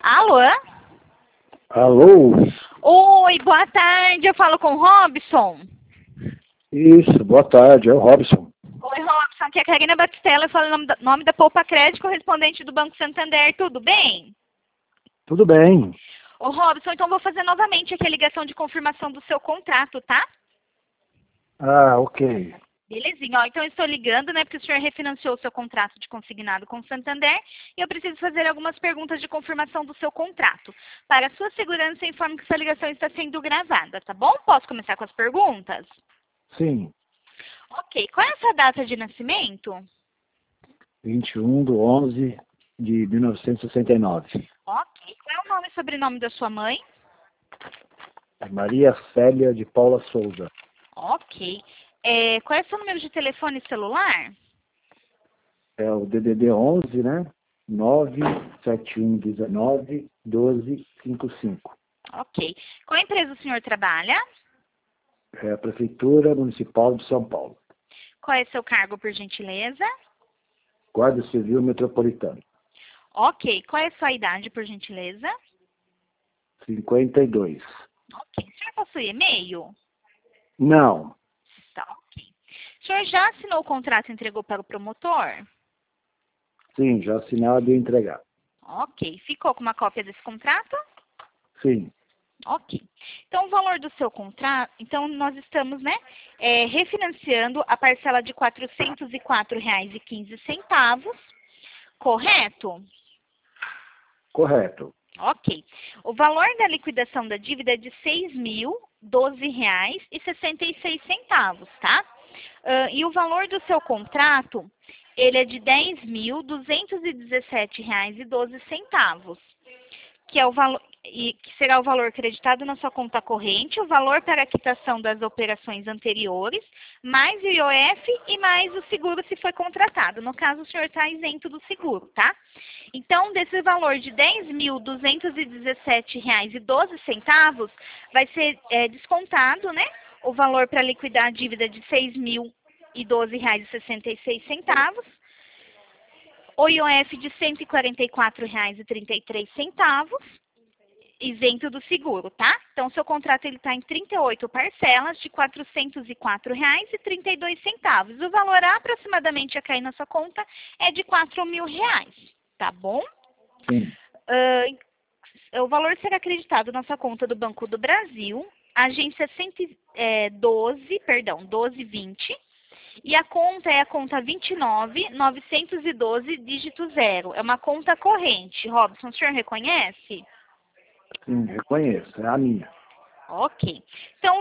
Alô? Alô? Oi, boa tarde. Eu falo com o Robson. Isso, boa tarde, é o Robson. Oi, Robson. Aqui é a Karina Batistella. Eu falo em nome da Poupa Crédito, correspondente do Banco Santander. Tudo bem? Tudo bem? Ô, Robson, então vou fazer novamente aqui a ligação de confirmação do seu contrato, tá? Ah, ok. Belezinha. Ó, então eu estou ligando, né, porque o senhor refinanciou o seu contrato de consignado com o Santander e eu preciso fazer algumas perguntas de confirmação do seu contrato. Para a sua segurança, eu informo que essa ligação está sendo gravada, tá bom? Posso começar com as perguntas? Sim, Ok. Qual é a sua data de nascimento? 21/11/1969. Ok. Qual é o nome e sobrenome da sua mãe? É Maria Célia de Paula Souza. Ok. Qual é o seu número de telefone celular? É o DDD 11, né? 971191255. Ok. Qual empresa o senhor trabalha? É a Prefeitura Municipal de São Paulo. Qual é seu cargo, por gentileza? Guarda Civil Metropolitana. Ok. Qual é sua idade, por gentileza? 52. Ok. O senhor possui e-mail? Não. Tá, ok. O senhor já assinou o contrato e entregou para o promotor? Sim, já assinado e entregado. Ok. Ficou com uma cópia desse contrato? Sim. Ok. Então, o valor do seu contrato... Então, nós estamos, né, refinanciando a parcela de R$ 404,15, correto? Correto. Ok. O valor da liquidação da dívida é de R$ 6.012,66, tá? E o valor do seu contrato, ele é de R$ 10.217,12, que é o valor que será o valor creditado na sua conta corrente, o valor para a quitação das operações anteriores, mais o IOF e mais o seguro se foi contratado. No caso, o senhor está isento do seguro, tá? Então, desse valor de R$ 10.217,12, vai ser descontado, né, o valor para liquidar a dívida de R$ 6.012,66, o IOF de R$ 144,33, isento do seguro, tá? Então, seu contrato está em 38 parcelas de R$ 404,32. O valor aproximadamente a cair na sua conta é de R$ 4.000, tá bom? Sim. O valor será acreditado na sua conta do Banco do Brasil, agência 1220, e a conta é a conta 29.912, dígito 0. É uma conta corrente. Robson, o senhor reconhece? Sim, reconheço, é a minha. Ok. Então,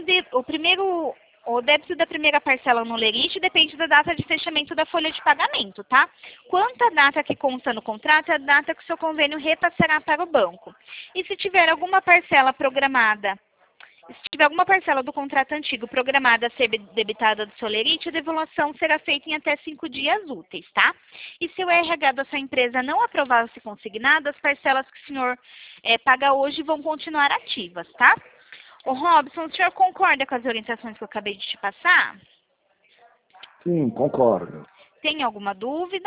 o débito da primeira parcela no lerite depende da data de fechamento da folha de pagamento, tá? Quanto a data que consta no contrato é a data que o seu convênio repassará para o banco. E se tiver alguma parcela programada, se tiver alguma parcela do contrato antigo programada a ser debitada do seu lerite, a devolução será feita em até 5 dias úteis, tá? E se o RH da sua empresa não aprovar se consignado, as parcelas que o senhor paga hoje vão continuar ativas, tá? Ô Robson, o senhor concorda com as orientações que eu acabei de te passar? Sim, concordo. Tem alguma dúvida?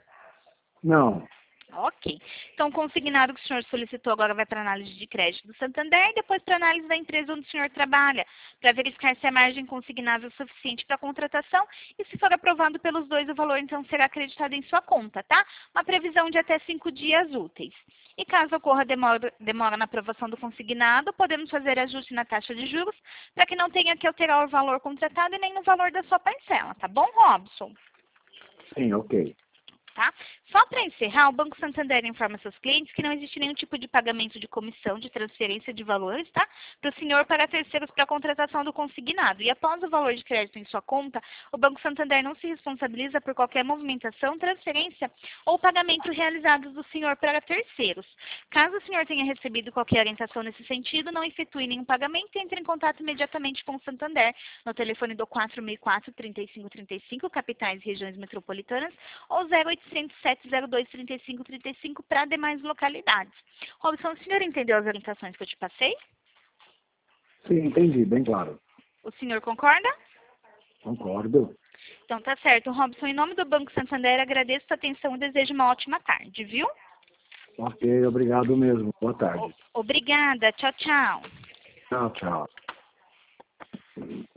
Não. Ok. Então, o consignado que o senhor solicitou agora vai para análise de crédito do Santander e depois para análise da empresa onde o senhor trabalha, para verificar se a margem consignável é suficiente para a contratação e se for aprovado pelos dois, o valor então será acreditado em sua conta, tá? Uma previsão de até 5 dias úteis. E caso ocorra demora na aprovação do consignado, podemos fazer ajuste na taxa de juros para que não tenha que alterar o valor contratado e nem no valor da sua parcela, tá bom, Robson? Sim, ok. Tá? Só para encerrar, o Banco Santander informa seus clientes que não existe nenhum tipo de pagamento de comissão, de transferência de valores, tá? Para o senhor para terceiros para a contratação do consignado. E após o valor de crédito em sua conta, o Banco Santander não se responsabiliza por qualquer movimentação, transferência ou pagamento realizados do senhor para terceiros. Caso o senhor tenha recebido qualquer orientação nesse sentido, não efetue nenhum pagamento e entre em contato imediatamente com o Santander no telefone do 464-3535, capitais e regiões metropolitanas, ou 0800 702 3535 para demais localidades. Robson, o senhor entendeu as orientações que eu te passei? Sim, entendi, bem claro. O senhor concorda? Concordo. Então tá certo. Robson, em nome do Banco Santander, agradeço a atenção e desejo uma ótima tarde, viu? Ok, obrigado mesmo. Boa tarde. Obrigada. Tchau, tchau. Tchau, tchau.